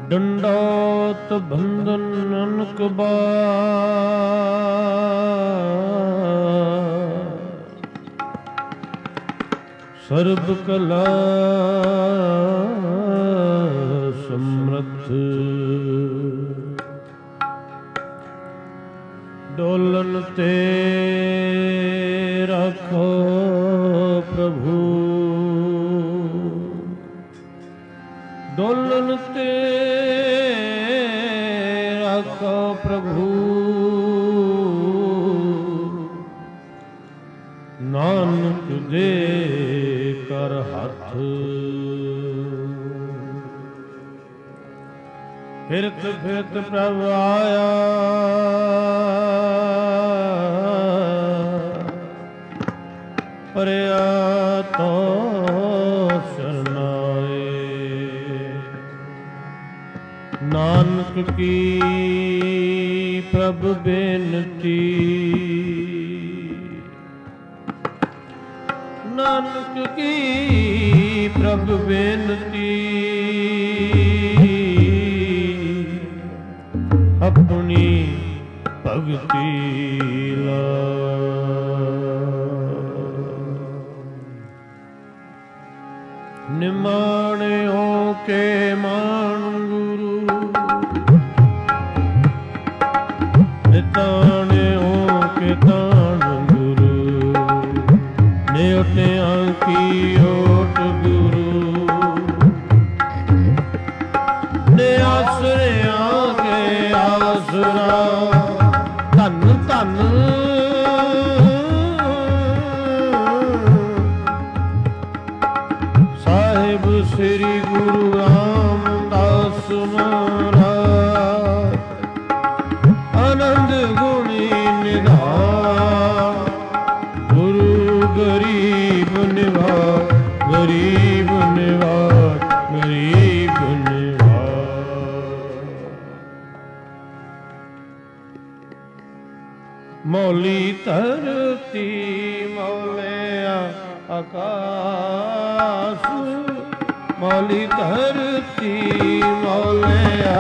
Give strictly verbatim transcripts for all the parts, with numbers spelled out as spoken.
ਡੰਡੋਤ ਬੰਧਨ ਨਾਨਕ ਬਾਰ, ਸਰਬ ਕਲਾ ਸਮਰੱਥ, ਡੋਲਨ ਤੇ ਰੱਖੋ ਪ੍ਰਭੂ, ਡੋਲਨ ਤੇ ਰੱਖੋ ਪ੍ਰਭੂ, ਨਾਨਕ ਦੇ ਕਰ ਹੱਥ। ਫਿਰਤ ਫਿਰਤ ਪ੍ਰਭ ਆਇਆ, ਪਰਿਆ ਤੋ ਨਾਨਕ ਕੀ ਪ੍ਰਭ ਬੇਨਤੀ, ਨਾਨਕ ਕੀ ਪ੍ਰਭ ਬੇਨਤੀ, ਆਪਣੀ ਭਗਤੀ ਲਾ। ਨਿਮਾਣਿਓ ਕੇ ਮਾਣ ਗੁਰੂ, ਨਿਤਾਣਿਓ ਕੇ ਤਾਣ ਗੁਰੂ, ਨਿਉਟਿਆਂ ਕੀ ਓਟ ਗੁਰੂ, ਨਿਆਸਰਿਆਂ ਕੇ ਆਸਰਾ। ਧੰਨ ਧੰਨ ਸਾਹਿਬ ਸ੍ਰੀ ਗੁਰੂ ਰਾਮਦਾਸ ਮਹਾਰਾਜ, ਆਨੰਦ ਗੁਣੀ ਨਿਧਾਨ, ਗੁਰੂ ਗਰੀਬ ਨਿਵਾਜ, ਗਰੀਬ ਨਿਵਾਜ, ਗਰੀਬ ਨਿਵਾਜ। ਮੌਲੀ ਧਰਤੀ ਮੌਲਿਆ ਆਕਾਸ਼, ਮੌਲੀ ਧਰਤੀ ਮੌਲਿਆ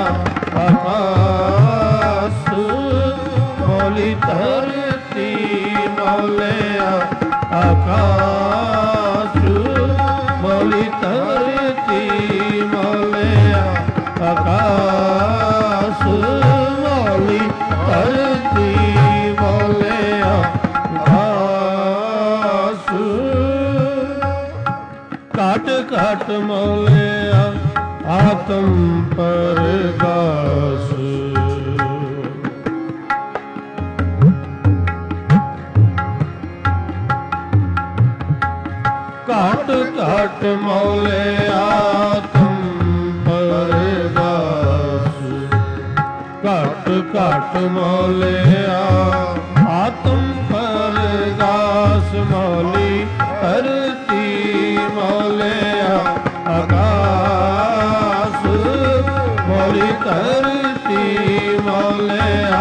ਆਕਾਸ਼, ਮੌਲੀ ਧਰਤੀ ਮੌਲਿਆ ਆਕਾਸ਼, ਮੌਲੀ ਧਰਤੀ ਮੌਲਿਆ ਆਕਾਸ਼, ਮੌਲੀ ਧਰਤੀ ਮੌਲਿਆ ਆਕਾਸ਼। ਘਟ ਘਟ ਮੌਲਿਆ ਆਤਮ ਪਰਗਾਸ, ਘਟ ਘਟ ਮੌਲਿਆ ਆਤਮ ਪਰਗਾਸ, ਘਟ ਘਟ ਮੌਲਿਆ ਆਤਮ ਪਰਗਾਸ, ਮੌਲੀ ਧਰਤੀ ਮੌਲਿਆ ਆਕਾਸ਼, ਮੌਲੀ ਧਰਤੀ ਮੌਲਿਆ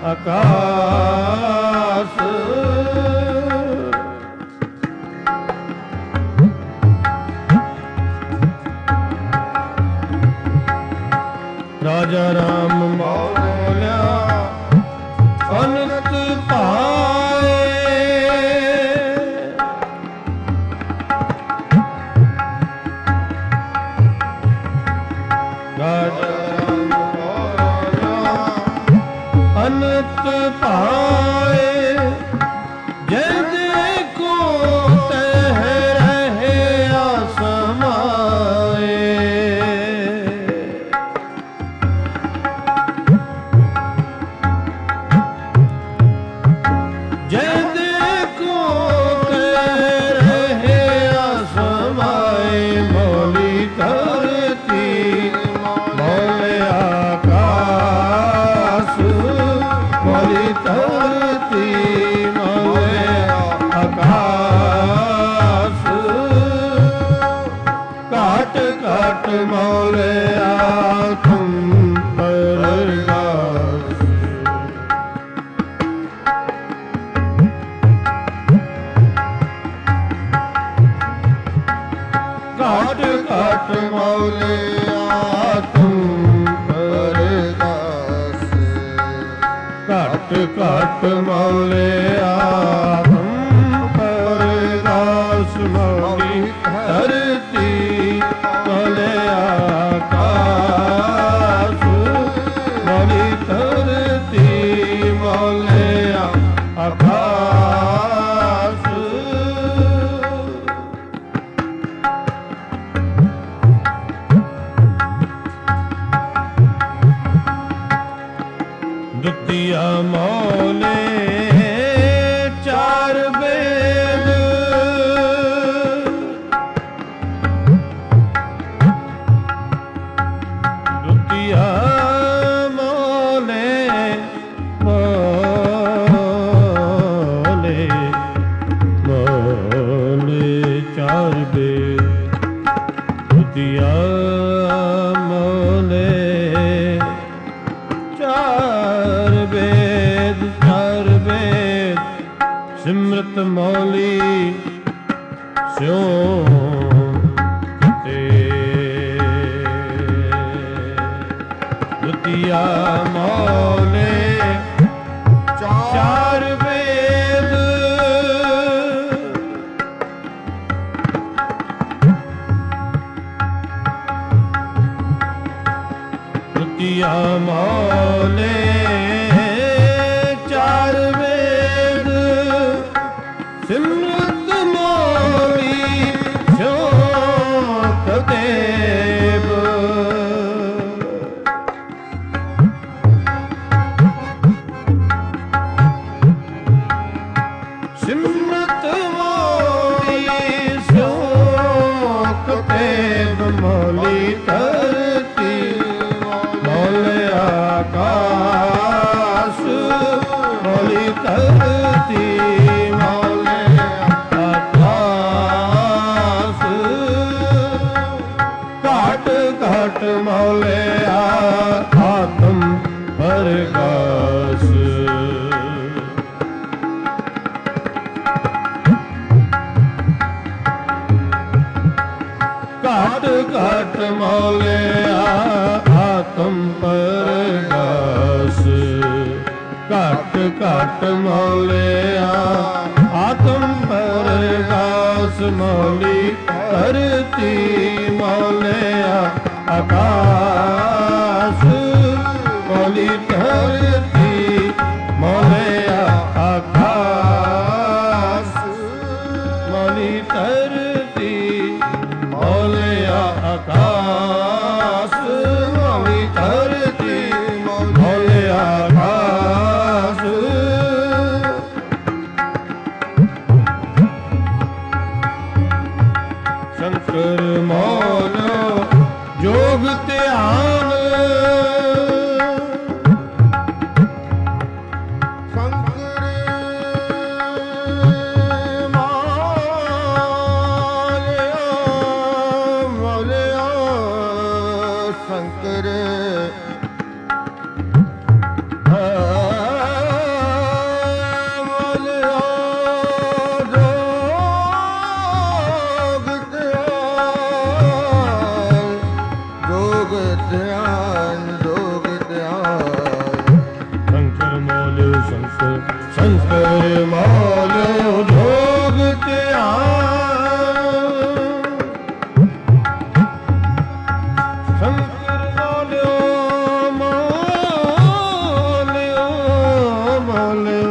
ਆਕਾਸ਼। ਰਾਜਾ ਰਾਮ ਮੌਲਿਆ ਅਨੰਤ ਪਾਏ, ਰਾਜਾ ਰਾਮ ਮੌਲਿਆ ਅਨੰਤ ਪਾਏ, ਜੈ ਦੇਖੋ ਤਹ ਰਹੇ ਆਸਮਾਏ, ਜੈ ਦੇਖੋ ਤਹ ਰਹੇ ਆਸਮਾਏ, ਮੌਲੀ ਧਰਤੀ ਮੌਲਿਆ ਆਕਾਸ਼, ਮੌਲੀ ਧਰਤੀ ਮੌਲਿਆ ਆਕਾਸ਼। ਘਟ ਘਟ ਮੌਲਿਆ ਤੁਮ ਪਰਗਾਸ, ਘਟ ਘਟ ਮੌਲਿਆ ਤੁਮ ਘਟ ਮੌਲੇ ਆਤਮ ਪਰਗਾਸ ਮੌਲੀ ਧਰਤੀ ਮੌਲੇ ਆਕਾਸ ਮੌਲੀ ਧਰਤੀ ਮੌਲੇ ਆਕਾਸ। ਦੁਤੀਆ ਮੌਲੇ ਚਾਰ ਵੇਦ ਦੁਤੀਆ ਮੌਲੇ ਮੌਲੇ ਮੌਲੇ ਚਾਰ ਵੇਦ ਦੁਤੀਆ ਮੌਲੇ ਚਾਰ ਵੇਦ ਚਾਰ ਵੇਦ ਸਿਮਰਤ ਮੌਲੀ ਸਿਉ ਤੇ ਦੁਤੀਆ ਮੌਲੇ ਚਾਰ ਵੇਦ ਦੁਤੀਆ ਮੌਲੇ ਚਾਰ ਵੇਦ ਸਿਮਰਤ ਮੌਲੀ ਸਿਉ ਦੇਵ ਸਿਮਰਤ ਮੌਲੀ ਸਿਉ ਦੇਵ ਮੌਲੀ ਧਰਤੀ ਮੌਲੇ ਆਕਾਸ ਮੌਲੀ ਧਰਤੀ ਮੌਲੇ ਆਕਾਸ ਘਟ ਘਟ ਮੌਲੇ ਆਤਮ ਪਰਗਾਸ ਘਟ ਘਟ ਮੌਲੇ ਆਤਮ ਪਰਗਾਸ ਘਟ ਘਟ ਮੌਲੇ ਆਤਮ ਪਰਗਾਸ ਮੌਲੀ ਧਰਤੀ ਮੌਲੇ ਆਕਾਸ ਮੌਲੀ ਧਰਤੀ ਮੌਲੇ ਆਕਾਸ ਮੌਲੀ ਧਰਤੀ ਮੌਲੇ ਆਕਾਸ ਮੌਲੀ ਧਰਤੀ ਮੌਲੇ ਆਕਾਸ। ਸ਼ੰਕਰ ਮੌਲੋ ਜੋਗ ਧਿਆਨ ਸ਼ੰਕਰ ਮੌਲਿਓ ਜੋਗ ਧਿਆਨ ਸ਼ੰਕਰ ਮੌਲਿਓ ਮੌਲਿਓ ਮੌਲਿਓ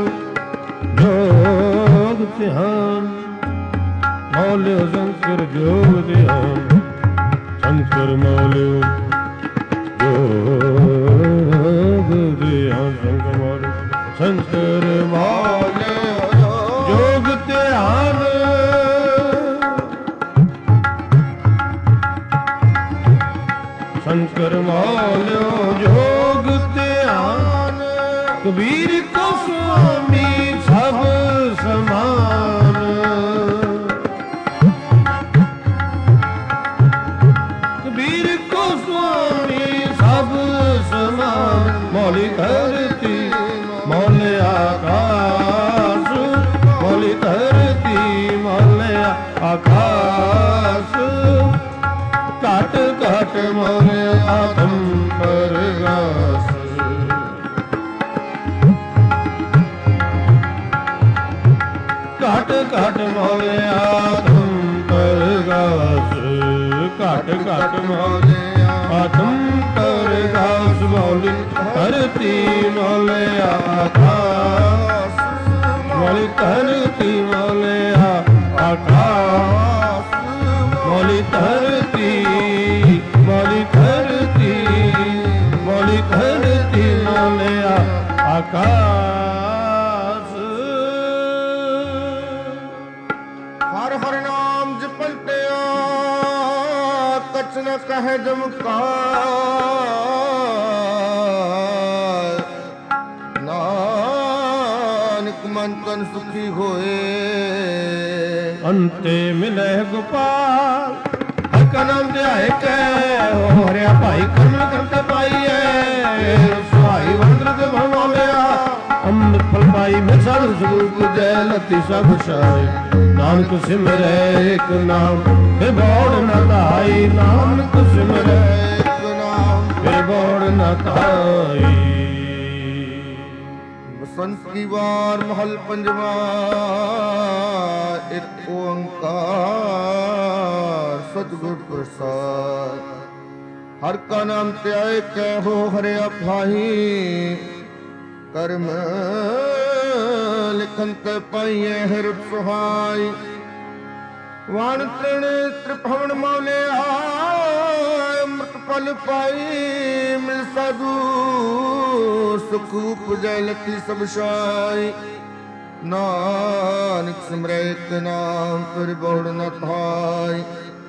ਜੋਗ ਧਿਆਨ ਮੌਲਿਓ ਸ਼ੰਕਰ ਜੋਗ ਧਿਆਨ ਸ਼ੰਕਰ ਮੌਲਿਓ ਜੋਗ ਧਿਆਨ ਸ਼ੰਕਰ ਮੌਲਿਓ ਸ਼ੰਕਰ ਮੌਲਿਓ ਜੋਗ ਧਿਆਨ ਸ਼ੰਕਰ ਮੌਲਿਓ ਜੋਗ ਧਿਆਨ ਕਬੀਰ ਕੋ ਸੁਆਮੀ ਸਭ ਸਮਾਨ ਕਬੀਰ ਕੋ ਸੁਆਮੀ ਸਭ ਸਮਾਨ ਮੌਲੀ ਧਰਤੀ ਮੌਲੇ ਆਕਾਸ ਮੌਲੀ ਧਰਤੀ ਮੌਲੇ ਆਕਾਸ ਘਟ ਘਟ ਮੌਲੇ ਆਤਮ ਪਰਗਾਸ ਘਟ ਮੋਲਿਆ ਤੁਮ ਪਰਗਾਸ ਘਟ ਘਟ ਮੋਲਿਆ ਆਤਮ ਪਰਗਾਸ ਮੋਲੀ ਧਰਤੀ ਮੋਲਿਆ ਆਕਾਸ ਮੋਲੀ ਧਰਤੀ ਮੋਲਿਆ ਆਕਾਸ ਮੋਲੀ ਧਰਤੀ ਮੋਲੀ ਧਰਤੀ ਮੋਲੀ ਧਰਤੀ ਮੋਲਿਆ ਆਕਾਸ ਹਰ ਹਰ ਨਾਮ ਜਪੰਤਿਆ ਕਛ ਨ ਕਹਿ ਜਮਕਾਰ ਨਾਨਕ ਮਨ ਤਨ ਸੁਖੀ ਹੋਏ ਅੰਤੇ ਮਿਲੇ ਗੋਪਾਲ ਹਰ ਕਾ ਨਾਮ ਧਿਆਏ ਕੈ ਹੋ ਹਰਿਆ ਭਾਈ ਕਰਮ ਕਰਤੇ ਪਾਈਐ ਸੁਹਾਈ ਵੰਦਰ ਦੇ ਭਵਾਲਿਆ ਅੰਮ੍ਰਿਤ ਫਲ ਪਾਈ ਮੈਂ ਸਾਧੂ ਸਰੂਪ ਜੈ ਲਤੀ ਸਭ ਸਾਈ ਨਾਨਕ ਸਿਮਰੈ ਇੱਕ ਨਾਮ ਫਿਰ ਬੋੜ ਨ ਧਾਈ ਨਾਨਕ ਸਿਮਰੈ ਇੱਕ ਨਾਮ ਫਿਰ ਬੋੜ ਨ ਧਾਈ ਬਸੰਤ ਕੀ ਵਾਰ ਮਹਲ ਪੰਜਵਾ ਇੱਕ ਓੰਕਾਰ ਸਤਿਗੁਰ ਪ੍ਰਸਾਦ ਹਰ ਕਾ ਨਾਮ ਧਿਆਏ ਕੈ ਹੋ ਹਰਿਆ ਭਾਈ ਕਰਮ ਲਿਖਨ ਤੇ ਪਾਈਐ ਹਿਰਦ ਸੁਹਾਈ ਵਣ ਤ੍ਰਿਣ ਤ੍ਰਿਭਵਨ ਮੌਲਿਆ ਅੰਮ੍ਰਿਤ ਫਲ ਪਾਈ ਮਿਲ ਸਾਧੂ ਸੁਖ ਉਪਜੈ ਲਤੀ ਸਭ ਸਾਈ ਨਾਨਕ ਸਿਮਰੈ ਇੱਕ ਨਾਮ ਫਿਰ ਬੋੜ ਨ ਥਾਈ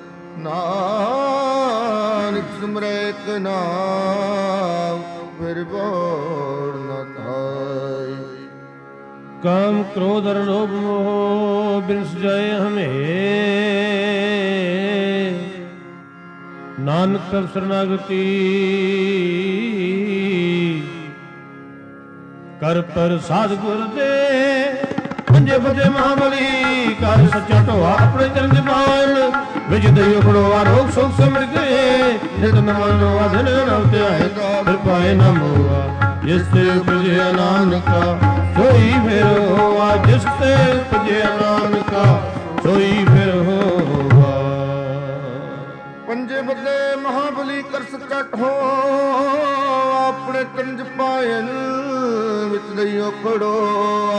ਨਾਨਕ ਸਿਮਰੈ ਇੱਕ ਨਾਮ ਫਿਰ ਬੋੜ ਨ ਥਾਈ काम क्रोध और लोभ मोह बिन सजाए हमें नानक सब शरणागति कर पर साध गुर दे पंजे फजे महाबली कर सच्चा ढोआ अपने चरण पाल विच दई उखड़ोआ रोग शोक से मिट गए नित नमन अधन नव त्याए फिर पाए न मोआ जिससे उपजे नानका सोई फिर होवा जिसते उपजे नानका सोई फिर होवा पंजे बदले महाबली कर सच्चा ढोआ अपने चरण पायन विच दई उखड़ोआ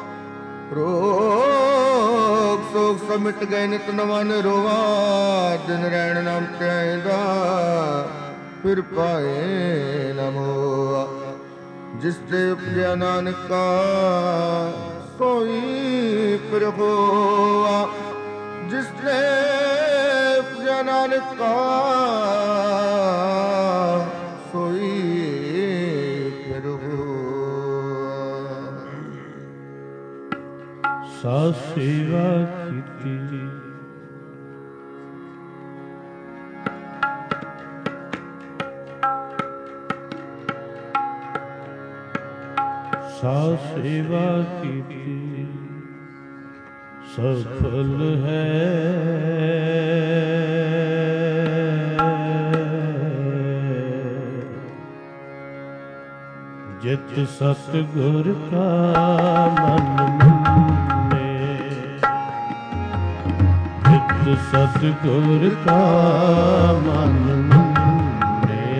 रोग शोक सब मिट गए नित नवन रोवा दिन रैन नाम चैंदा फिर पाए न मोआ जिस ते उपजया नानका सोई फिर होआ जिस ते उपजया नानका सोई फिर होआ सा सेवा कीती सा सेवा कीती सफल है जित सतगुर का मन मन्ने जित सतगुर का मन मन्ने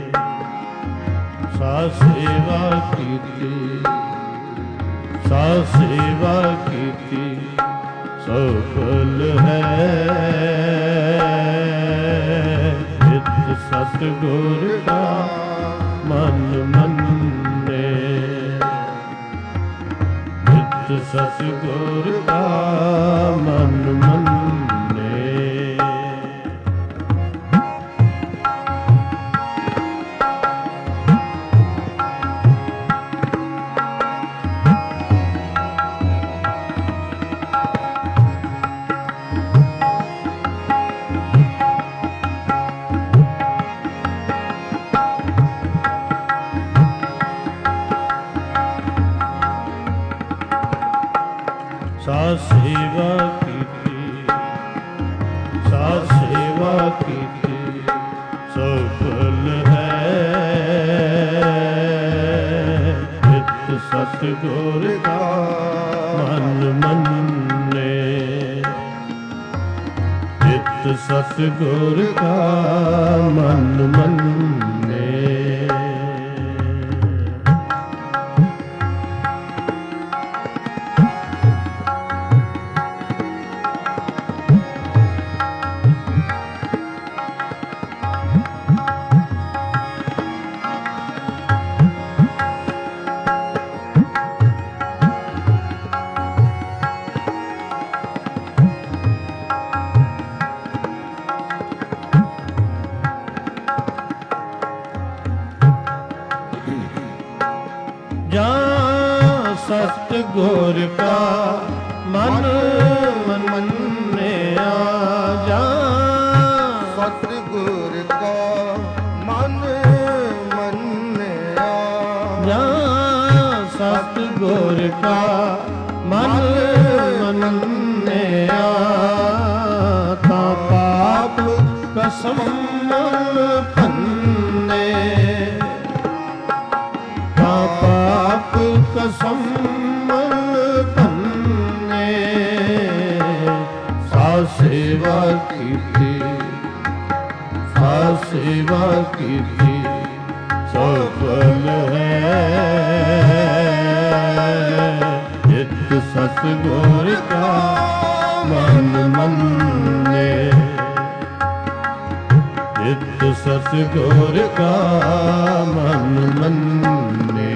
सा सेवा कीती सा सेवा कीती सफल है जित सतगुर का मन मन्ने जित सतगुर का मन मन्ने सा सेवा कीती सा सेवा कीती सफल है जित सतगुर का मन मन्ने ਸਤਿਗੁਰ ਕਾ ਮਨ ਮੰਨੇ। ਸਤਿਗੁਰ ਕਾ ਮਨ ਮੰਨਿਆ ਜਾ। ਸਤਿਗੁਰ ਕਾ ਮਨ ਮੰਨਿਆ ਜਾ। ਸਤਿਗੁਰ ਕਾ ਮਨ ਮੰਨਿਆ ਤਾਂ ਪਾਪ ਕਸਮ ਭੰਨੇ। ਤਾਂ ਪਾਪ ਕਸਮ ਸੇਵਾ ਕੀਤੀ, ਸਾ ਸੇਵਾ ਕੀਤੀ ਸਫਲ ਹੈ। ਜਿਤ ਸਤਿਗੁਰ ਕਾ ਮਨ ਮੰਨੇ। ਜਿਤ ਸਤਿਗੁਰ ਕਾ ਮਨ ਮੰਨੇ।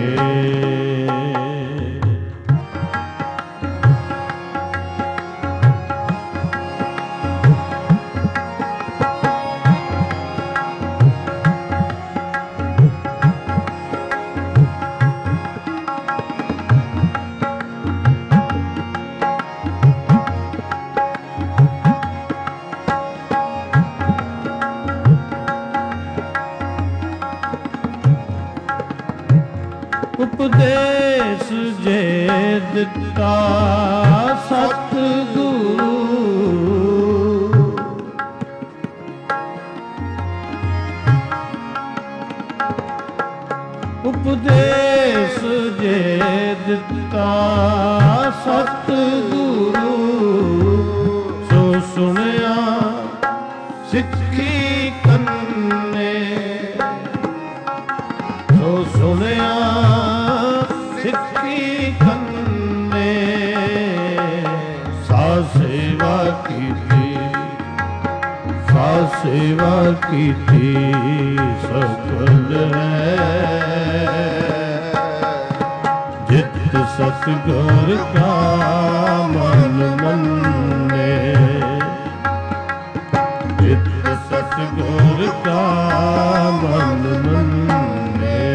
ਉਪਦੇਸ਼ ਜੇ ਦਿੱਤਾ ਸਤਿਗੁਰੂ। ਉਪਦੇਸ਼ ਜੇ ਦਿੱਤਾ ਸਤਿਗੁਰੂ। ਸੋ ਸੁਣਿਆ ਸਿੱਖੀ ਕੰਨੇ। ਸੋ ਸੁਣਿਆ ਸਿੱਖੀ ਕੰਨੇ। ਸਾ ਸੇਵਾ ਕੀਤੀ, ਸਾ ਸੇਵਾ ਕੀਤੀ ਸਫਲ ਹੈ। ਜਿਤ ਸਤਿਗੁਰ ਕਾ ਮਨ ਮੰਨੇ। ਜਿਤ ਸਤਿਗੁਰ ਕਾ ਮਨ ਮੰਨੇ।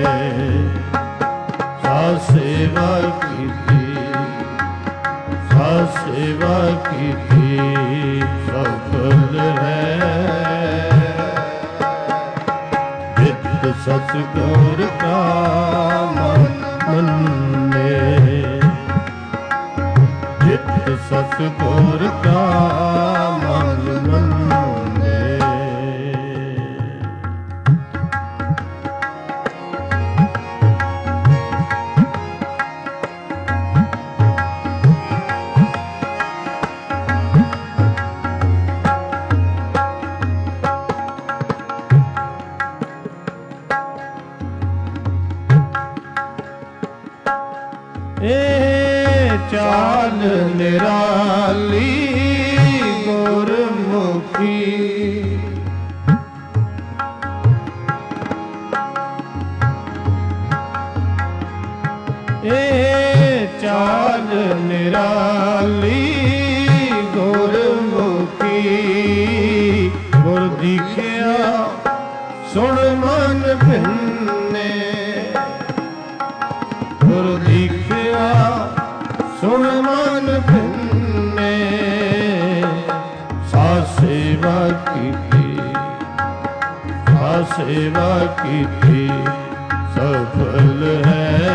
ਸਾ ਸੇਵਾ ਕੀਤੀ, ਸਾ ਸੇਵਾ ਕੀਤੀ ਸਫਲ ਹੈ। ਜਿਤ ਸਤਿਗੁਰ ਕਾ ਮਨ ਮੰਨੇ। ਜਿਤ ਸਤਿਗੁਰ ਕਾ ਮਨ ਮੰਨੇ। ਇਹ ਚਾਲ ਨਿਰਾਲੀ ਗੁਰਮੁਖੀ। ਇਹ ਚਾਲ ਨਿਰਾਲੀ ਗੁਰਮੁਖੀ। ਗੁਰ ਦੀਖਿਆ ਸੁਣ ਮਨ ਭਿੰਨੇ। ਗੁਰ ਦੀਖਿਆ ਸੁਣ ਮਨ ਭਿੰਨੇ। ਸਾ ਸੇਵਾ ਕੀਤੀ, ਸਾ ਸੇਵਾ ਕੀਤੀ ਸਫਲ ਹੈ।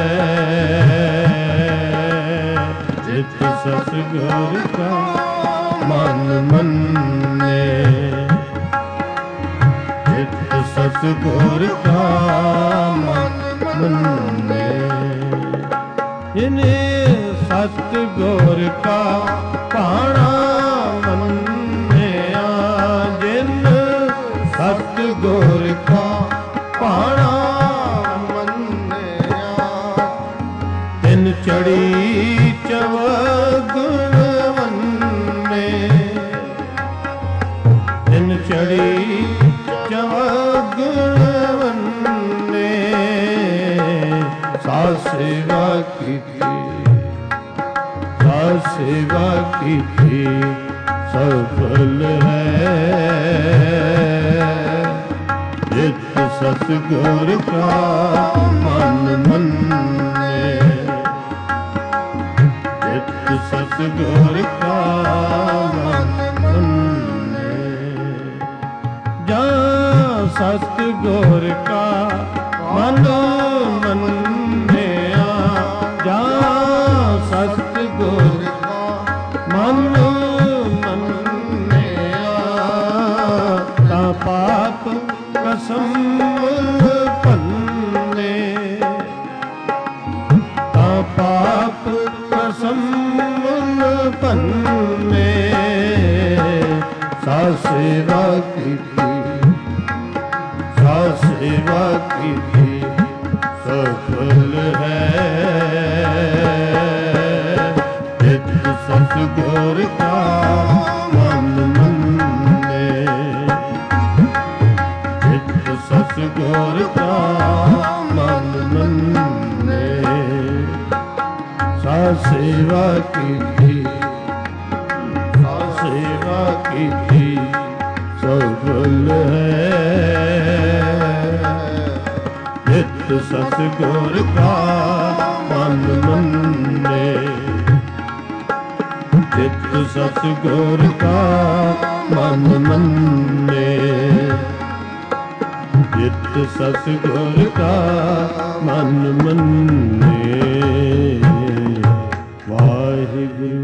ਜਿਤ ਸਤਿਗੁਰ ਕਾ ਮਨ ਮੰਨੇ। ਜਿਤ ਸਤਿਗੁਰ ਕਾ ਮਨ ਮੰਨੇ। ਜਿਨੇ ਸਤਿਗੁਰ ਕਾ ਭਾਣਾ ਮੰਨਿਆ। ਜਿਨ ਗੁਰ ਕਾ ਭਾਣਾ ਮੰਨਿਆ। ਤਿਨ ਚੜੀ ਚਵਗੁਣ ਵੰਨੇ, ਤਿਨ ਚੜੀ ਚਵਗੁਣ ਵੰਨੇ, ਸਾਧ ਸੇਵਾ ਕੀਤੀ, ਸਾਧ ਸੇਵਾ ਕੀਤੀ ਸਫਲ ਹੈ। ਜਿਤ ਸਤਿਗੁਰ ਕਾ ਮਨ ਮੰਨੇ, ਜਿਤ ਸਤਿਗੁਰ ਕਾ ਮਨ ਮੰਨੇ। ਜਾਂ ਸਤਿਗੁਰ ਕਾ ਮਨ ਮੰਨਿਆ, ਜਾਂ ਸਤਿਗੁਰ ਮਨ ਮੰਨਿਆ, ਤਾਂ ਪਾਪ ਕਸਮ ਭੰਨੇ, ਤਾਂ ਪਾਪ ਕਸਮ ਭੰਨੇ। ਸਾਧ ਸੇਵਾ ਕੀਤੀ, ਸਾਧ ਸੇਵਾ ਕੀਤੀ ਸਫਲ ਹੈ। ਜਿਤ ਸਤਿਗੁਰ ਕਾ ਮਨ ਮੰਨੇ, ਜਿਤ ਸਤਿਗੁਰ ਕਾ ਮਨ ਮੰਨੇ। ਸਾਧ ਸੇਵਾ ਕੀਤੀ, ਸਾਧ ਸੇਵਾ ਕੀਤੀ ਸਫਲ ਹੈ। ਜਿਤ ਸਤਿਗੁਰ ਕਾ ਮਨ ਮੰਨੇ, ਜਿਤ ਸਤਿਗੁਰ ਕਾ ਮਨ ਮੰਨੇ, ਜਿਤ ਸਤਿਗੁਰ ਕਾ ਮਨ ਮੰਨੇ। ਵਾਹਿਗੁਰੂ।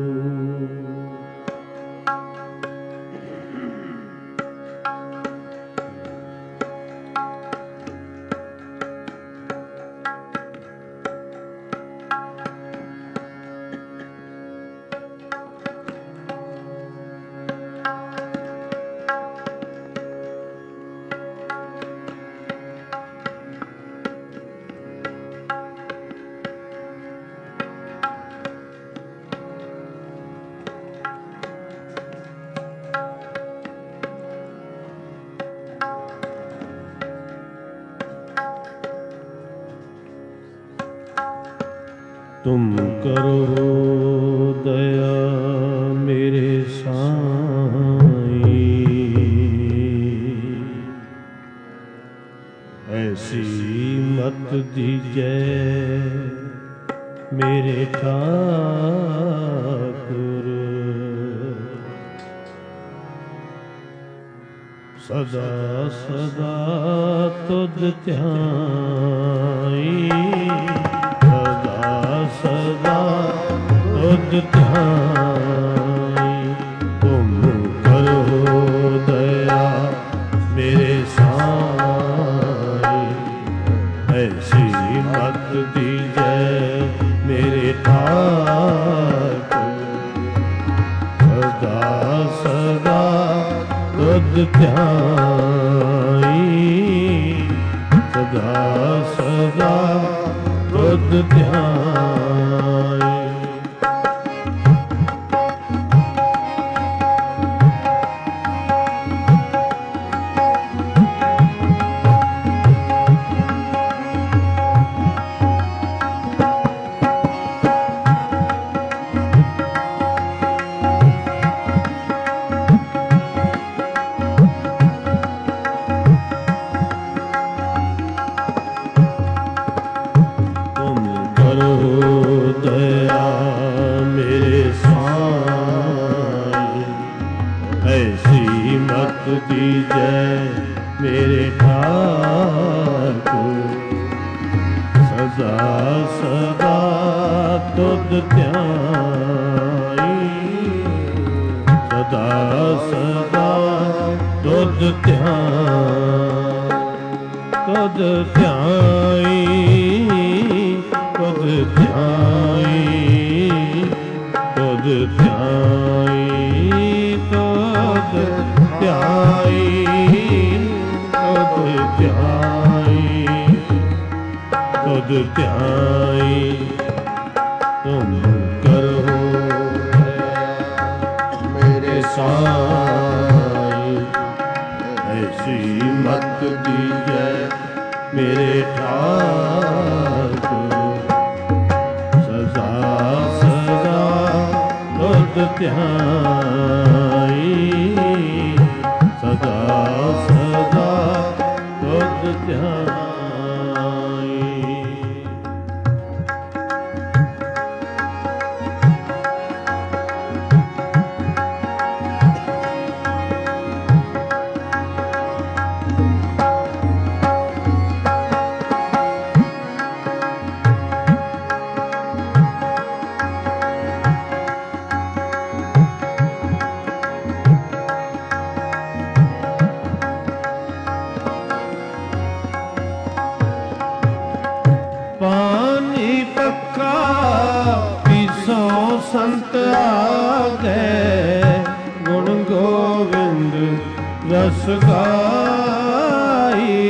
तुम करो दया मेरे साईं, ऐसी मत दीजै मेरे ठाकुर। सदा सदा तुझ ध्याई, सदा तुझ ध्याई। तुम करो दया मेरे साईं, ऐसी मत दीजै मेरे ठाकुर। सदा सदा तुझ ध्याई, सदा सदा तुझ ध्याई। दीजै मेरे ठाकुर। सदा सदा तुझ ध्याई, सदा सदा तुझ ध्याई। तुझ ध्याई, तुझ ध्याई, तुझ ध्याई, तुझ ध्याई, तुझ ਧਿਆਈ ਤੁਧ ਧਿਆਈ ਤੁਮ ਕਰੋ ਮੇਰੇ ਸਾਈ ਐਸੀ ਮਤ ਦੀਜੈ ਮੇਰੇ ਠਾਕੁਰ ਸਦਾ ਸਦਾ ਤੁਧ ਧਿਆਈ ਸਦਾ ਸਦਾ ਤੁਧ ਧਿਆਈ। ਪਾਣੀ ਪੱਕਾ ਪੀਸੋ ਸੰਤ ਆਗੇ ਗੁਣ ਗੋਵਿੰਦ ਰਸ ਗਾਈ।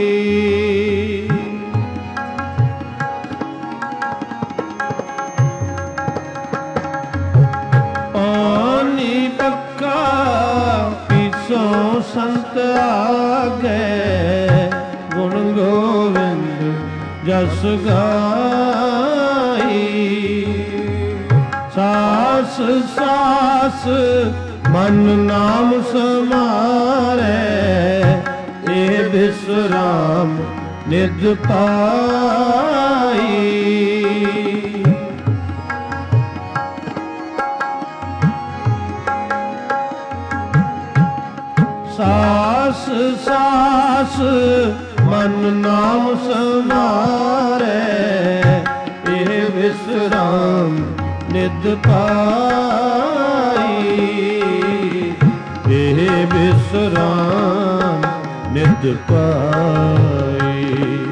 ਪਾਣੀ ਪੱਕਾ ਪੀਸੋ ਸੰਤ ਆਗੇ ਗੁਣ ਗੋਵਿੰਦ ਜਸ ਗਾਈ। ਸਾਸ ਸਾਸ ਮਨ ਨਾਮ ਸਮਾਰੈ ਏ ਬਿਸਰਾਮ ਨਿਜ ਪਾਈ। ਸਾਸ ਸਾਸ ਮਨ ਨਾਮ ਸਮਾਰੈ ਇਹ ਵਿਸਰਾਮ ਨਿਧ ਪਾਈ। ਇਹ ਵਿਸਰਾਮ ਨਿਧ ਪਾਈ।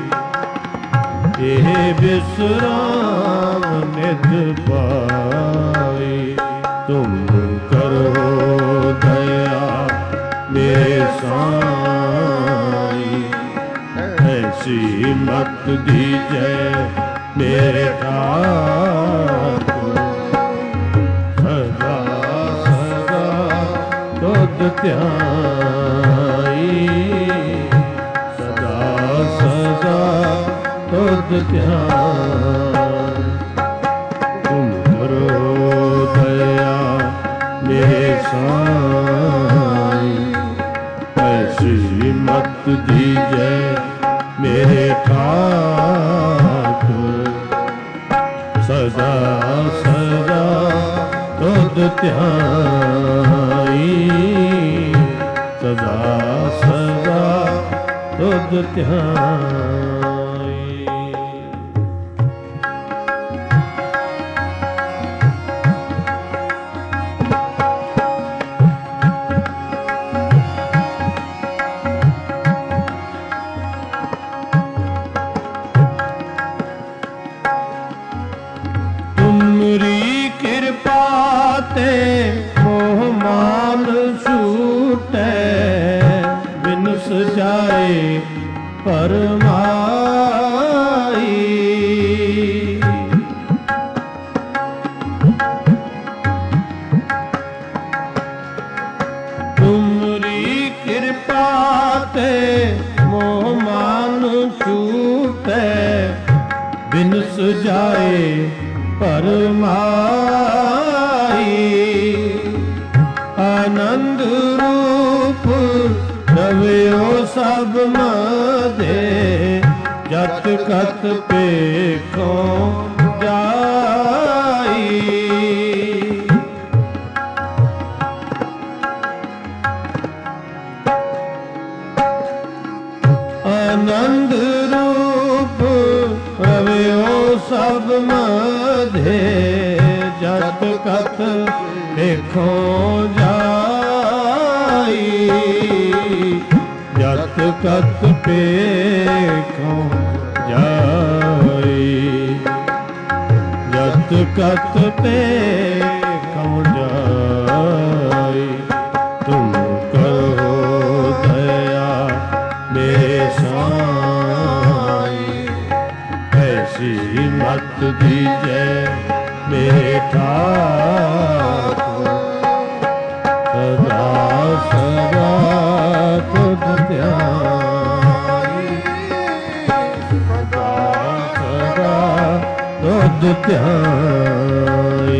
ਇਹ ਵਿਸਰਾਮ ਨਿਧ ਪਾਈ। ਤੁਮ ਕਰੋ ਦਇਆ ਮੇਰੇ ਸਾਈ ਐਸੀ ਮਤ ਦੀਜੈ ਮੇਰੇ ਠਾਕੁਰ ਸਦਾ ਸਦਾ ਤੁਧ ਧਿਆਈ। ਸਦਾ ਸਦਾ ਤੁਧ ਧਿਆਈ। ਤੁਮ ਕਰੋ ਦਇਆ ਮੇਰੇ ਸਾਈ ਐਸੀ ਮਤ ਦੀਜੈ ਮੇਰੇ ਠਾਕੁਰ ਸਦਾ ਸਦਾ ਤੁਧ ਧਿਆਈ। ਸਦਾ ਸਦਾ ਤੁਧ ਧਿਆਈ। ਤੁਮਰੀ ਕਿਰਪਾ ਤੇ ਮੋਹ ਮਾਨ ਛੂਟੈ ਬਿਨ ਸਜਾਏ ਪਰਮਾਈ। ਤੁਮਰੀ ਕਿਰਪਾ ਤੇ ਮੋਹ ਮਾਨ ਛੂਟੈ ਬਿਨ ਸਜਾਏ ਪਰਮਾਈ। ਆਨੰਦ ਰੂਪ ਰਵਿਓ ਸਭ ਮਧੇ ਜਤ ਕਤ ਪੇਖੋਂ ਜਾਈ। ਆਨੰਦ ਰੂਪ ਰਵਿਓ ਸਭ ਮਧੇ ਜਤ ਕਤ ਦੇਖੋ ਜਾਈ। ਜਤ ਕਤ ਪੇਖੋ ਜਾਈ। ਜਤ ਕਤ ਪੇਖੋ ਜਾਈ। ਤੁਮ ਕਰੋ ਦਇਆ ਮੇਰੇ ਸਾਈ। ਐਸੀ ਮਤ ਦੀਜੈ ਮੇਰੇ ਠਾਕੁਰ, ਸਦਾ ਸਦਾ ਤੁਧ ਧਿਆਈ। ਸਦਾ ਸਦਾ ਤੁਧ ਧਿਆਈ।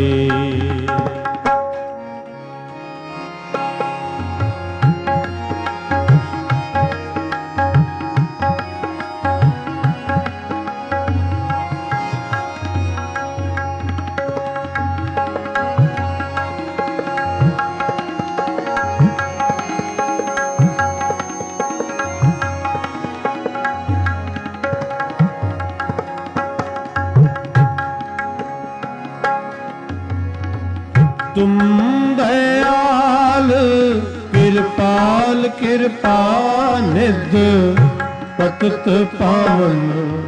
ਤੁਮ ਦਇਆਲ ਕਿਰਪਾਲ ਕਿਰਪਾ ਨਿਧ ਪਤਿਤ ਪਾਵਨ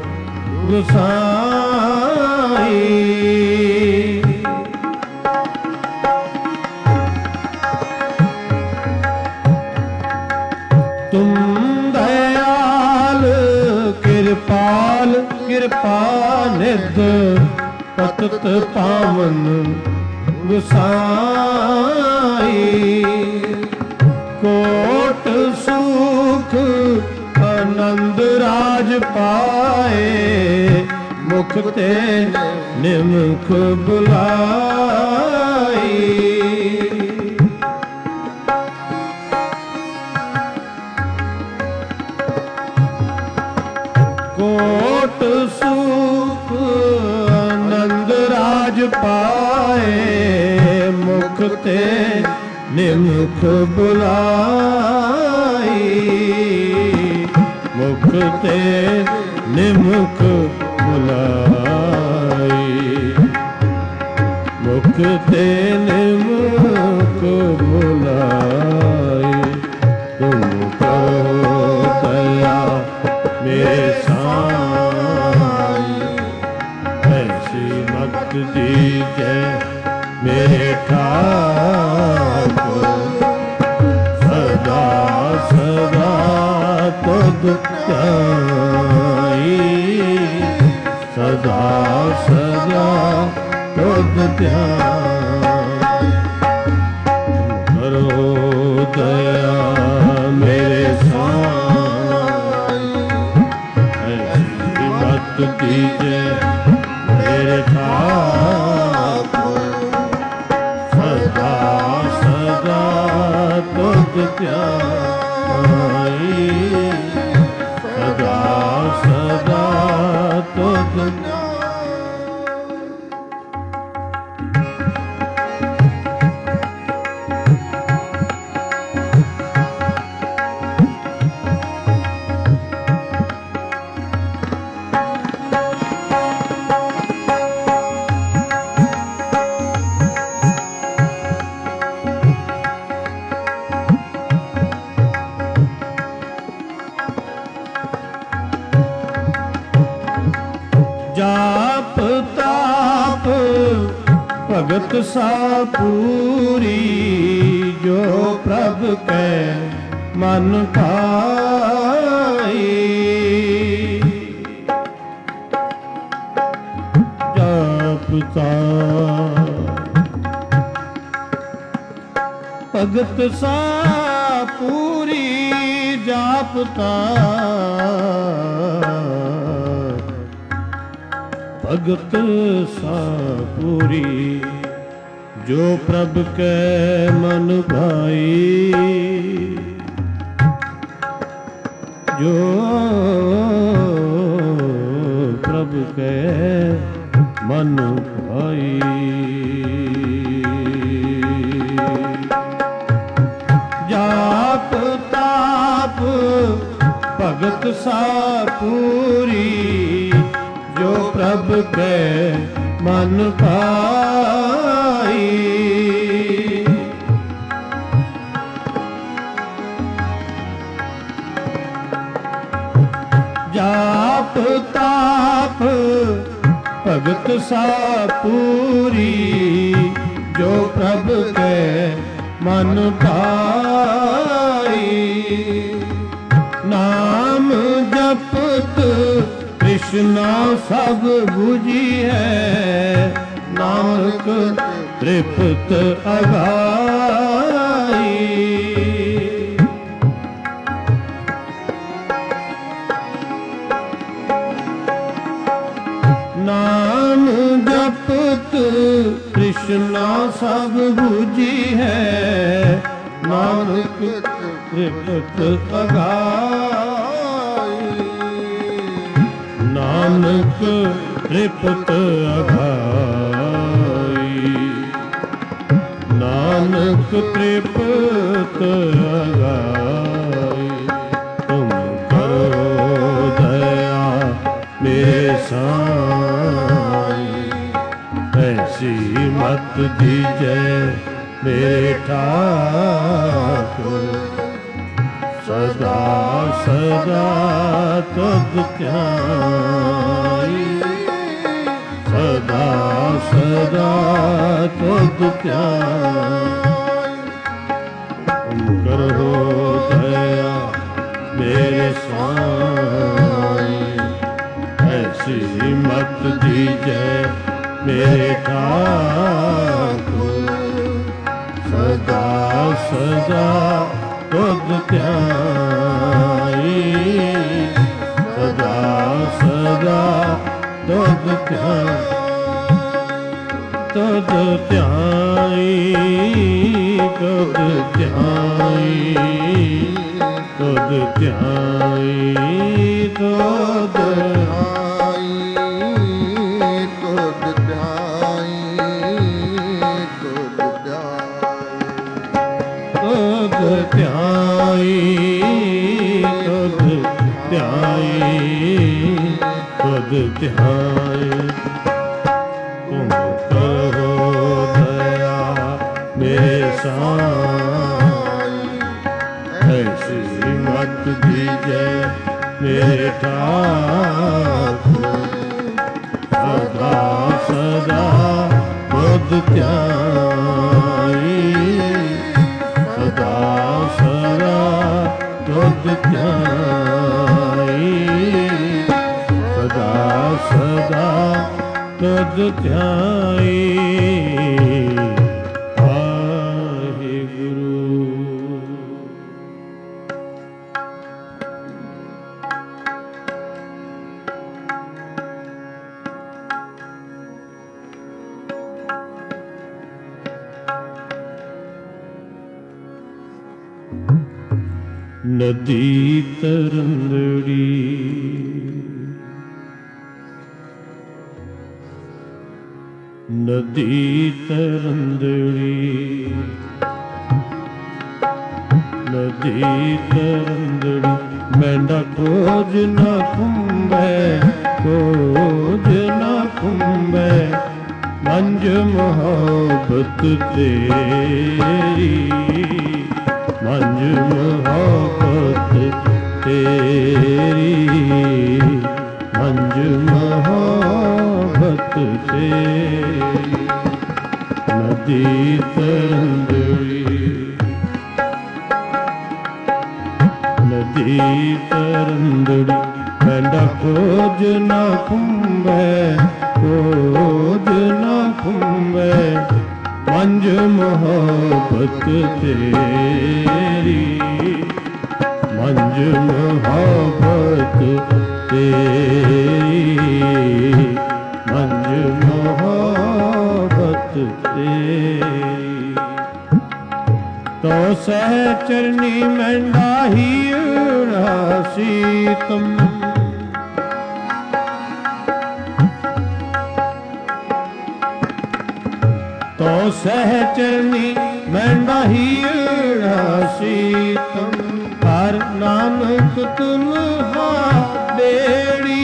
ਗੁਸਾਈ। ਤੁਮ ਦਇਆਲ ਕਿਰਪਾਲ ਕਿਰਪਾ ਨਿਧ ਪਤਿਤ ਪਾਵਨ ਗੁਸਾਈ। ਕੋਟ ਸੁਖ ਆਨੰਦ ਰਾਜ ਪਾਏ, ਮੁਖ ਤੇ ਨਿਮਖ ਬੁਲਾਈ। ਕੋਟ ਸੁਖ ਆਨੰਦ ਰਾਜ ਪਾਏ, ਮੁਖ ਤੇ ਨਿਮਖ ਬੁਲਾਈ। ਮੁਖ ਤੇ ਨਿਮਖ ਬੁਲਾਈ। ਮੁਖ ਤੇ ਨਿਮਖ ਬੁਲਾਈ। ਤੁਮ ਕਰੋ ਦਇਆ ਮੇਰੇ ਸਾਈ। ਐਸੀ ਮਤ ਦੀਜੈ ਮੇਰੇ ਠਾਕੁਰ, ਸਦਾ ਸਦਾ ਤੁਧ ਧਿਆਈ। ਸਦਾ ਸਦਾ ਤੁਧ ਧਿਆਈ। ਕਰੋ ਦਇਆ ਮੇਰੇ ਸਾਈ। ਐਸੀ ਮਤ ਦੀਜੈ ਮੇਰੇ ਠਾਕੁਰ, ਸਦਾ ਸਦਾ ਤੁਧ ਧਿਆਈ। ਸਦਾ ਸਦਾ ਤੁਧ ਜਾਪ ਤਾਪ ਭਗਤ ਸਾ ਪੂਰੀ, ਜੋ ਪ੍ਰਭ ਕੈ ਮਨ ਭਾਈ। ਜਾਪ ਤਾਪ ਭਗਤ ਸਾ ਪੂਰੀ, ਜਾਪ ਤਾਪ ਭਗਤ ਸਾ ਪੂਰੀ, ਜੋ ਪ੍ਰਭ ਕੈ ਮਨ ਭਾਈ। ਜੋ ਪ੍ਰਭ ਕੈ ਮਨ ਭਾਈ। ਜਾਪ ਤਾਪ ਭਗਤ ਸਾ ਪੂਰੀ, ਜੋ ਪ੍ਰਭ ਕੈ ਮਨ ਭਾਈ। ਜਾਪ ਤਾਪ ਭਗਤ ਸਾ ਪੂਰੀ, ਜੋ ਪ੍ਰਭ ਕੈ ਮਨ ਭਾਈ। ਨਾਮ जपत कृष्णा सब बुझी है, नानक तृप्त अघाई। नाम जपत कृष्णा सब बुझी है, नानक तृप्त अघाई। नानक तृप्त अघाई, नानक तृप्त अघाई। तुम करो दया मेरे साईं, ऐसी मत दीजिए मेरे ठाकुर। सदा सदा तुझ ध्याई, सदा सदा तुझ ध्याई। तुम करो दया मेरे साईं, ऐसी मत दीजिए मेरे ठाकुर। सदा सदा तुझ ध्याई, सदा सदा तुझ ध्याई। तुझ ध्याई, तुझ ध्याई, तुझ ध्याई, तुझ ध्याई, तुझ ध्याई, तुझ ध्याई, तुझ ध्याई, तुझ ध्याई, तुझ ध्याई। तुम करो दया मेरे साईं, ऐसी मत दीजिए मेरे ठाकुर। सदा सदा तुझ ध्याई, सदा सदा तुझ ध्याई, सदा सदा तुझ ध्याई। वाहिगुरु। नदी तरंदड़ी, नदी तरंदड़ी, नदी तरंदड़ी। मैंडा खोज न कुंभे, खोज न कुंभे, मंज मोहब्बत तेरी, मंज मोहब्बत तेरी, मंज मोहब्बत तेरी। नदी तरंदड़ी, नदी तरंदड़ी। मैंडा खोज न कुंभे, खोज न कुंभे, मंज मोहब्बत तेरी, मंज मोहब्बत तेरी, मंज मोहब्बत तेरी। तो सहचरनी मैंडा ही सीतम, तो सहचरनी मैंडा ही सीतम। हर नानक तुल्हा बेड़ी,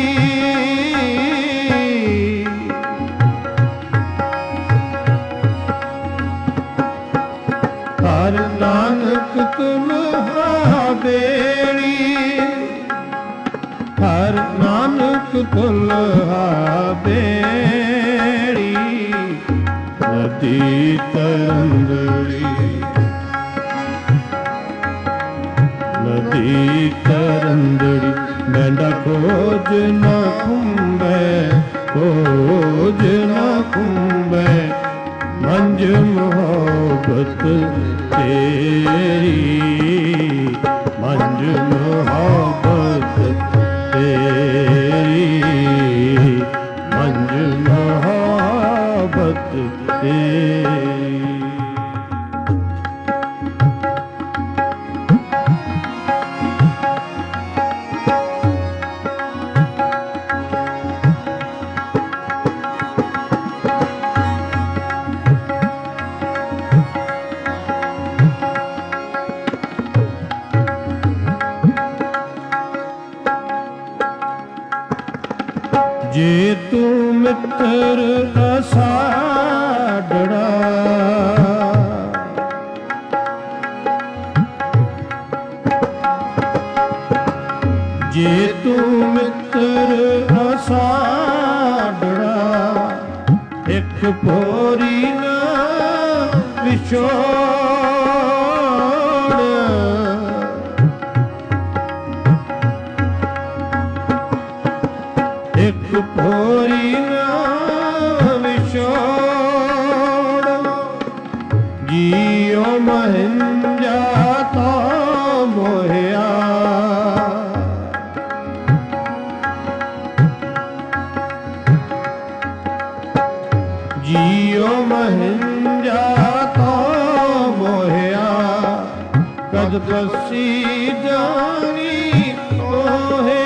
हर नानक तुल्हा बेड़ी, हर नानक तुल्हा बेड़ी। नदी तरंदड़ी, नदी तरंदड़ी। ਮੈਂਡਾ ਖੋਜ ਨਾ ਖੁੰਬੈ, ਖੋਜ ਨਾ ਖੁੰਬੈ, ਮੰਜ ਮੁਹੱਬਤ ਤੇਰੀ, ਮੰਜ ਮੁਹੱਬਤ ਤੇਰੀ, ਮੰਜ ਮੁਹੱਬਤ ਤੇਰੀ। ਜੇ ਤੂੰ ਮਿੱਤਰ ਅਸਾੜੜਾ, ਜੇ ਤੂੰ ਮਿੱਤਰ ਅਸਾੜੜਾ, ਇੱਕ ਪੋਰੀ ਨਾ ਵਿਛੋੜ, ਇੱਕ ਪੋਰੀ ਨਾ ਵਿਛੋੜ, ਜੀਉ ਮਹਿੰਜਾ ਤਾ ਮੋਹਿਆ, ਜੀਉ ਮਹਿੰਜਾ ਤਾ ਮੋਹਿਆ, ਕਦ ਪਸੀ ਜਾਣੀ ਤੋਹੇ,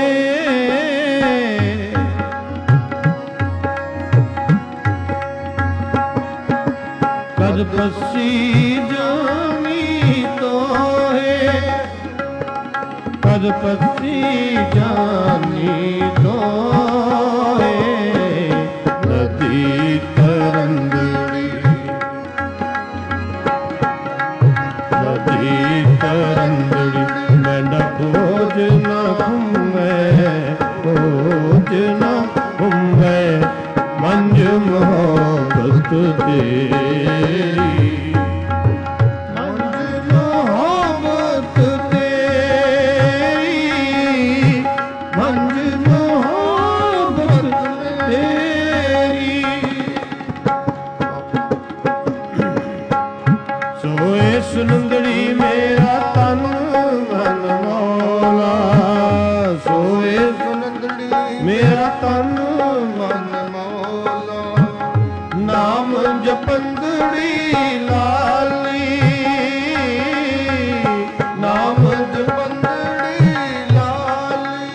ਕਦ ਪਸੀ ਜਾਣੀ ਤੋਹੇ, ਕਦ ਪਸੀ ਜਾਣੀ ਤੋਹੇ, ਨਦੀ ਤਰੰਦੜੀ, ਨਦੀ ਤਰੰਦੜੀ, ਮੈਂਡਾ ਖੋਜ ਨਾ ਖੁੰਬੈ, ਖੋਜ ਨਾ ਖੁੰਬੈ, ਮੰਜ ਮੁਹੱਬਤ ਤੇਰੀ, ਮੰਜ ਮੁਹੱਬਤ ਤੇਰੀ, ਮੰਜ ਮੁਹੱਬਤ ਤੇਰੀ। ਸੋਏ ਸੁਨੰਦੜੀ ਮੇਰਾ ਤਨ ਮਨ ਮੌਲਾ, ਸੋਏ ਸੁਨੰਦੜੀ ਮੇਰਾ ਤਨ ਮਨ ਮੌਲਾ, ਨਾਮ ਜਪੰਦੜੀ ਲਾਲੀ, ਨਾਮ ਜਪੰਦੜੀ ਲਾਲੀ,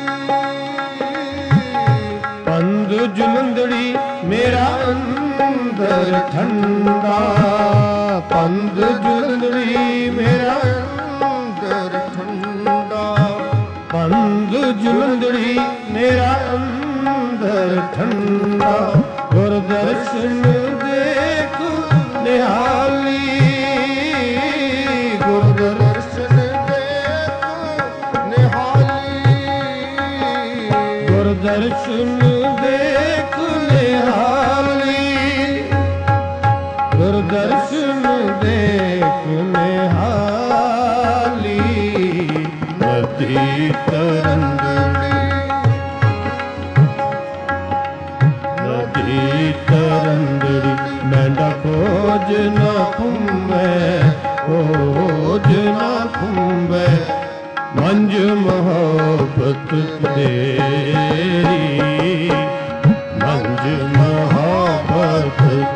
ਪੰਦ ਜੁਲੰਦੜੀ ਮੇਰਾ ਅੰਦਰ ਠੰਡਾ, ਪੰਦ ਜੁਲੰਦੜੀ ਮੇਰਾ ਅੰਦਰ ਠੰਡਾ, ਪੰਦ ਜੁਲੰਦੜੀ ਮੇਰਾ ਅੰਦਰ ਠੰਡਾ, ਗੁਰ ਦਰਸ਼ਨ ਦੇਖ ਨਿਹਾਲੀ, ਗੁਰ ਦਰਸ਼ਨ ਦੇਖ ਨਿਹਾਲੀ, ਗੁਰ ਦਰਸ਼ਨ ਦੇਖ ਨਿਹਾਲੀ, ਗੁਰ ਦਰਸ਼ਨ ਦੇਖ ਨਿਹਾਲੀ, ਨਦੀ ਤਰੰਦੜੀ, ਨਦੀ ਤਰੰਦੜੀ, ਮੈਂਡਾ ਖੋਜ ਨਾ ਖੁੰਬੈ, ਖੋਜ ਨਾ ਖੁੰਬੈ, ਮੰਜ ਮੁਹੱਬਤ ਤੇਰੀ, ਮੰਜ ਮੁਹੱਬਤ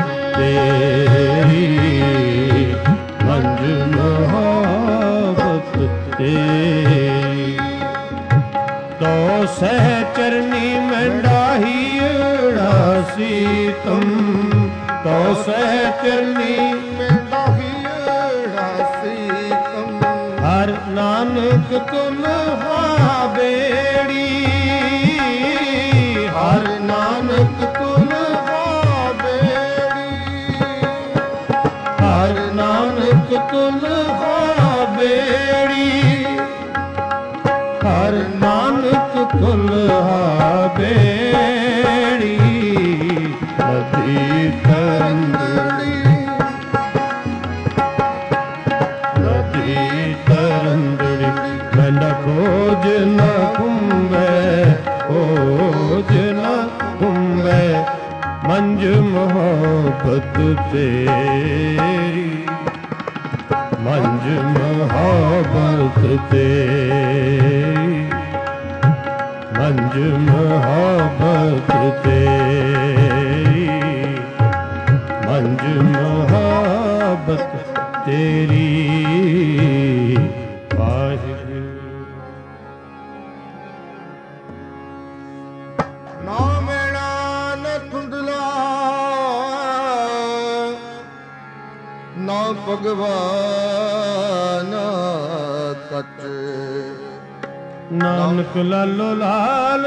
ਤੇਰੀ, ਮੰਜ ਮੁਹੱਬਤ ਤੇਰੀ। ਤੋ ਸਹਿ ਚਰਨੀ ਮੈਂਡਾ ਹੀੜਾ ਸੀਤਮ, ਤੋ ਸਹਿ ਚਰਨੀ ਮੈਂਡਾ ਹੀੜਾ ਸੀਤਮ, ਹਰ ਨਾਨਕ ਤੁਮ ਹਾ ਬੇੜੀ, ਹਰ ਨਾਨਕ ਤੁਮ ਹਾ ਬੇੜੀ, ਹਰ ਨਾਨਕ ਤੁਮ ਹਾ ਬੇੜੀ, ਹਰ ਨਾਨਕ ਤੁਮ ਹਾ ਬੇੜੀ, ਨਦੀ ਤਰੰਦੜੀ, ਨਦੀ ਤਰੰਦੜੀ, ਮੈਂਡਾ ਖੋਜ ਨਾ ਖੁੰਬੈ, ਮੰਝ ਮੁਹੱਬਤ ਤੇਰੀ, ਮੰਝ ਮੁਹੱਬਤ ਤੇਰੀ, ਮੰਝ ਮੁਹੱਬਤ ਤੇਰੀ, ਮੰਝ ਮੁਹੱਬਤ ਤੇਰੀ। ਵਾਹਿਗੁਰੂ ਨਾ ਮੇਣਾ ਨ ਧੁੰਦਲਾ, ਨਾ ਭਗਵਾਨ ਕਚ, ਨਾਨਕ ਲਾਲੋ ਲਾਲ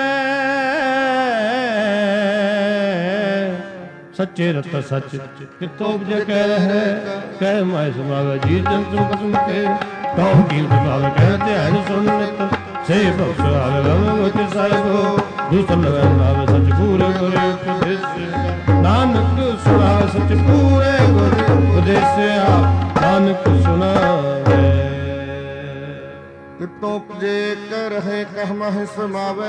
ਹੈ, ਸੱਚੇ ਰਤ ਸੱਚ ਕਿਤੋਂ ਉਪਜੈ ਕਹਿ ਹੈ, ਕਹਿ ਮਾਇ ਸਮਾਵੈ ਜੀ ਜਨ ਤੁਮ ਕਸਮ ਕੇ, ਕਹੋ ਕੀਮਤ ਭਾਵੈ ਕਹਿ ਧਿਆਨ ਸੁਣ ਨਿਤ, ਸੇ ਬਖਸ਼ ਆਵੇ ਰਮ ਗੁਚ ਸਾਹਿਬੋ, ਦੂਸਰ ਲਗੈ ਨਾਵੇ ਸੱਚ ਪੂਰੇ ਗੁਰੇ ਉਪਦੇਸ, ਨਾਨਕ ਸੁਣਾਵੇ ਸੱਚ ਪੂਰੇ ਗੁਰੇ ਉਪਦੇਸਿਆ, ਨਾਨਕ ਸੁਣਾਵੇ। ਕਿਤੋਂ ਉਪਜੇ ਕਰ ਰਹੇ ਕਹਿ ਮਾਹਿ ਸਮਾਵੈ,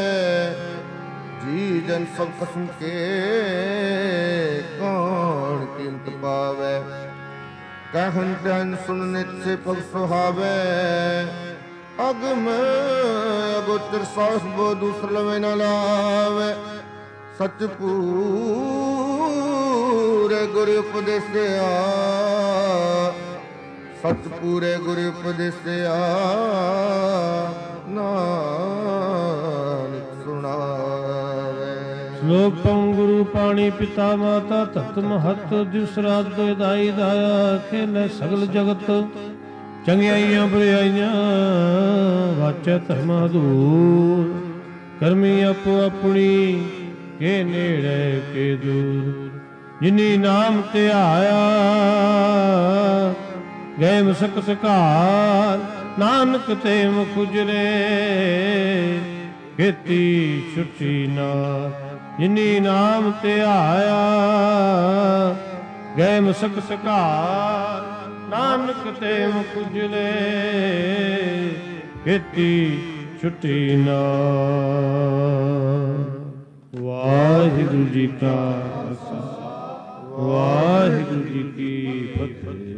ਜੀ ਜਨ ਸਭ ਕਸਮ ਕੇ, ਕੌਣ ਕੀਮਤ ਪਾਵੈ, ਕਹਿਨ ਧਿਆਨ ਸੁਣ ਨਿਤ ਸੇ ਪਗ ਸੁਹਾਵੈ, ਅਗਮ ਅਗੋਚਰ ਸਾਹਿਬੋ ਦੂਸਰ ਲਵੇ ਨ ਲਾਵੈ, ਸਚ ਪੂਰੇ ਗੁਰ ਉਪਦੇਸਿਆ, ਸਚ ਪੂਰੇ ਗੁਰ ਉਪਦੇਸਿਆ, ਨਾਨਕ ਸੁਣਾਵੇ। ਸ਼ਲੋਕੰ ਗੁਰੂ ਪਾਣੀ ਪਿਤਾ ਮਾਤਾ ਤਤ ਮਹਤ, ਦੂਸਰਾ ਦਾਈ ਦਾਇਆ ਖੇਲੇ ਸਗਲ ਜਗਤ, ਚੰਗਿਆਈਆਂ ਬੁਰਾਈਆਂ ਵਾਚੈ ਧਰਮਾ ਦੂਰ, ਕਰਮੀ ਆਪੋ ਆਪਣੀ ਕੇ ਨੇੜੇ ਕੇ ਦੂਰ, ਜਿਨੀ ਨਾਮ ਧਿਆਇਆ ਗਏ ਮਸਕ ਸਕਾਰ, ਨਾਨਕ ਤੇ ਮੁਖ ਉਜਲੇ ਕੀਤੀ ਛੁੱਟੀ ਨਾਰ, ਜਿਨੀ ਨਾਮ ਧਿਆਇਆ ਗਏ ਮਸਕ ਸਕਾਰ, ਨਾਨਕ ਤੇ ਮੁਖ ਉਜਲੇ ਕੀਤੀ ਛੁੱਟੀ ਨਾਰ। ਵਾਹਿਗੁਰੂ ਜੀ ਕਾ ਖਾਲਸਾ, ਵਾਹਿਗੁਰੂ ਜੀ ਕੀ ਫਤਿਹ।